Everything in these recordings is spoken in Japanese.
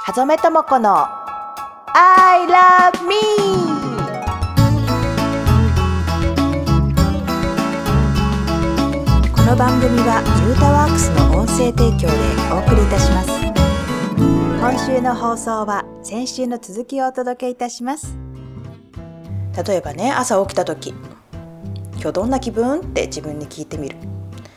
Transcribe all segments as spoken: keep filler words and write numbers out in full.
はざめともこの I love me。 この番組はユータワークスの音声提供でお送りいたします。今週の放送は先週の続きをお届けいたします。例えばね、朝起きた時、今日どんな気分って自分に聞いてみる。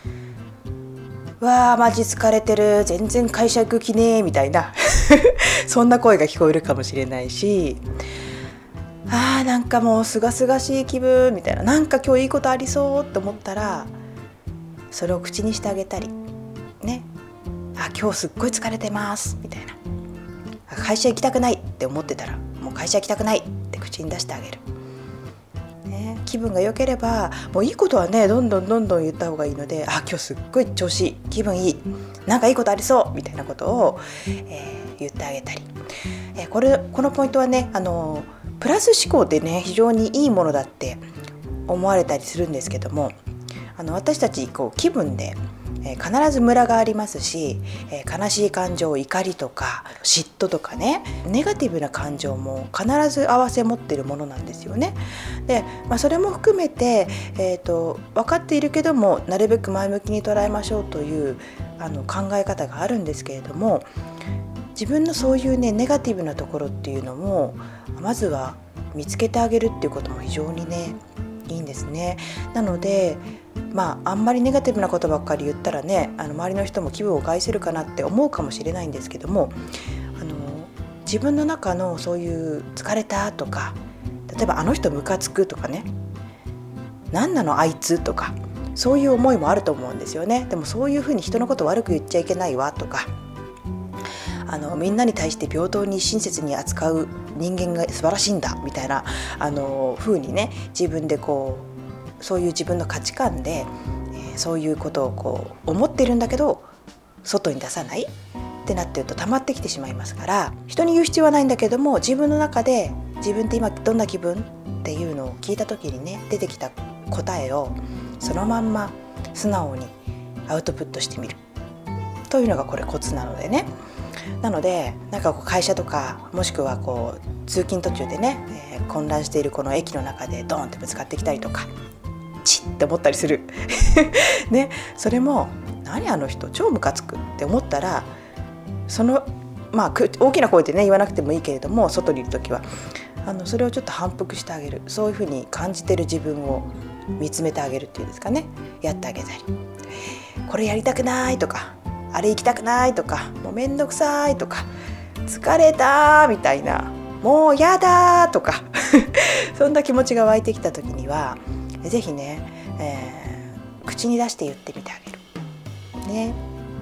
わあマジ疲れてる、全然会社行く気ねみたいなそんな声が聞こえるかもしれないし、あーなんかもうすがすがしい気分みたいな、なんか今日いいことありそうって思ったらそれを口にしてあげたりね、あ今日すっごい疲れてますみたいな、会社行きたくないって思ってたらもう会社行きたくないって口に出してあげる、ね、気分が良ければもういいことはねどんどんどんどん言った方がいいので、あ今日すっごい調子いい、気分いい、なんかいいことありそうみたいなことを、えー、言ってあげたり、えー、これこのポイントはね、あのプラス思考ってね非常にいいものだって思われたりするんですけども、あの私たちこう気分でえー、必ずムラがありますし、えー、悲しい感情、怒りとか嫉妬とかね、ネガティブな感情も必ず併せ持っているものなんですよね。で、まあ、それも含めて、えーと、分かっているけどもなるべく前向きに捉えましょうというあの考え方があるんですけれども、自分のそういうねネガティブなところっていうのもまずは見つけてあげるっていうことも非常にねいいんですね。なのでまあ、あんまりネガティブなことばっかり言ったらね、あの周りの人も気分を害せるかなって思うかもしれないんですけども、あの自分の中のそういう疲れたとか、例えばあの人ムカつくとかね、何なのあいつとか、そういう思いもあると思うんですよね。でもそういうふうに人のこと悪く言っちゃいけないわとか、あのみんなに対して平等に親切に扱う人間が素晴らしいんだみたいなあの風にね、自分でこうそういう自分の価値観で、えー、そういうことをこう思ってるんだけど外に出さないってなってると溜まってきてしまいますから、人に言う必要はないんだけども、自分の中で自分って今どんな気分っていうのを聞いた時にね、出てきた答えをそのまんま素直にアウトプットしてみるというのがこれコツなのでね。なのでなんかこう会社とかもしくはこう通勤途中でね、えー、混乱しているこの駅の中でドーンってぶつかってきたりとかチッって思ったりするね、それも何あの人超ムカつくって思ったら、そのまあ大きな声でね言わなくてもいいけれども、外にいる時はあのそれをちょっと反復してあげる、そういうふうに感じてる自分を見つめてあげるっていうんですかね、やってあげたり、これやりたくないとかあれ行きたくないとか、もうめんどくさいとか疲れたみたいな、もうやだとかそんな気持ちが湧いてきた時にはぜひね、えー、口に出して言ってみてあげるね。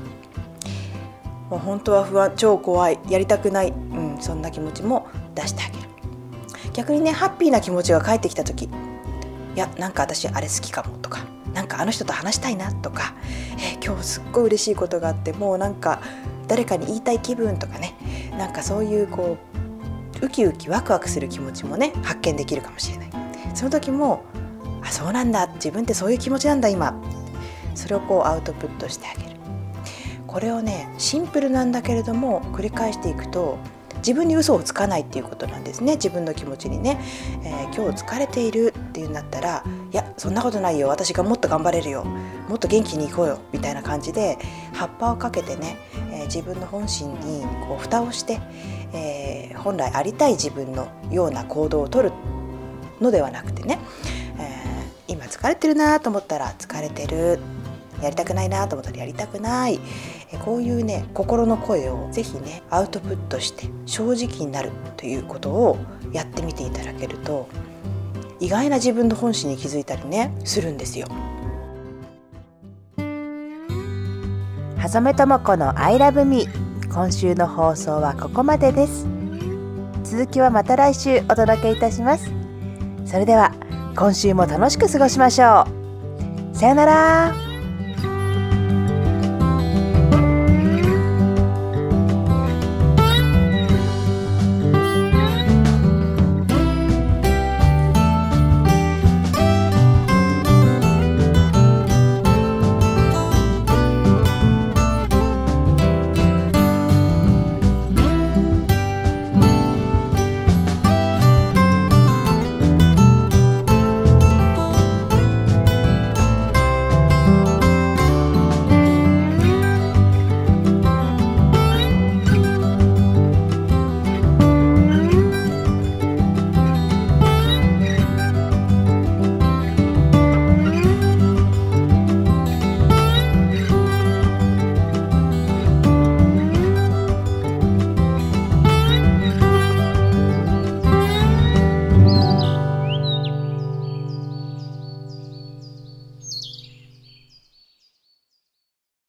もう本当は不安、超怖い、やりたくない、うん、そんな気持ちも出してあげる。逆にねハッピーな気持ちが返ってきた時、いやなんか私あれ好きかもとか、なんかあの人と話したいなとか、えー、今日すっごい嬉しいことがあってもうなんか誰かに言いたい気分とかね、なんかそういうこうウキウキワクワクする気持ちもね発見できるかもしれない。その時もあそうなんだ、自分ってそういう気持ちなんだ今、それをこうアウトプットしてあげる。これをねシンプルなんだけれども繰り返していくと自分に嘘をつかないっていうことなんですね。自分の気持ちにね、えー、今日疲れているっていうんだったら、いやそんなことないよ、私がもっと頑張れるよ、もっと元気にいこうよみたいな感じで葉っぱをかけてね、えー、自分の本心にこう蓋をして、えー、本来ありたい自分のような行動をとるのではなくてね、えー、今疲れてるなと思ったら疲れてる、やりたくないなと思ったらやりたくない、こういうね心の声をぜひねアウトプットして正直になるということをやってみていただけると、意外な自分の本心に気づいたりねするんですよ。はざめともこの I love me、 今週の放送はここまでです。続きはまた来週お届けいたします。それでは今週も楽しく過ごしましょう。さよなら。